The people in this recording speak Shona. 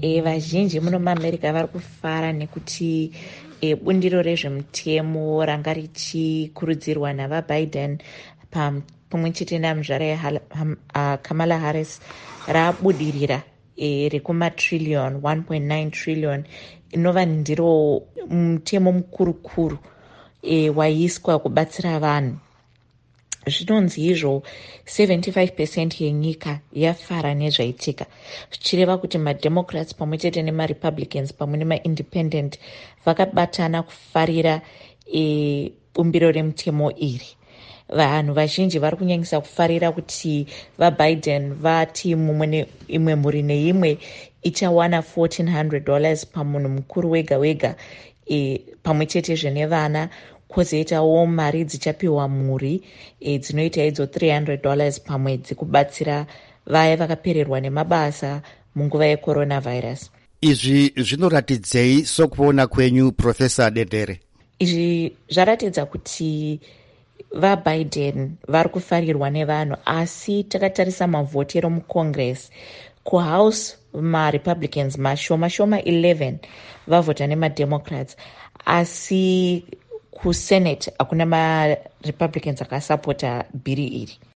vazhinji muno muAmerica vari kufara nekuti bundiro rezvemutemo ranga richikurudzirwa navaBiden pamwe chete namuzvara yaKamala Harris rabudirira rekumatrillion 1.9 trillion inova ndiro mutemo mukurukuru waiswa kubatsira vanhu. Zvinonzi izvo 75% yenyika yafara nezvaitika, zvichireva kuti maDemocrats pamwe chete nemaRepublicans pamwe nemaIndependent vakabatana kufarira bumbiro remutemo iri. Vanhu vazhinji vari kunyanyisa kufarira kuti vaBiden vati imwe mhuri neimwe ichawana $1,400 pamunhu mukuru wega wega, pamwe chetezve nevana, kwozoitawo mari dzichapiwa mhuri dzinoita idzo $300 pamwedzi kubatsira vaya vakapererwa nemabasa munguva yecoronavirus. Izvi zvinoratidzei sokuona kwenyu, Profesa Dedere? Izvi zvaratidza kuti vaBiden vari kufarirwa nevanhu, asi takatarisa mavhotero muCongress, kuHouse maRepublicans mashoma 11 vavhota nemaDemocrats, asi kuSenate hakuna maRepublicans akasapota bhiri iri.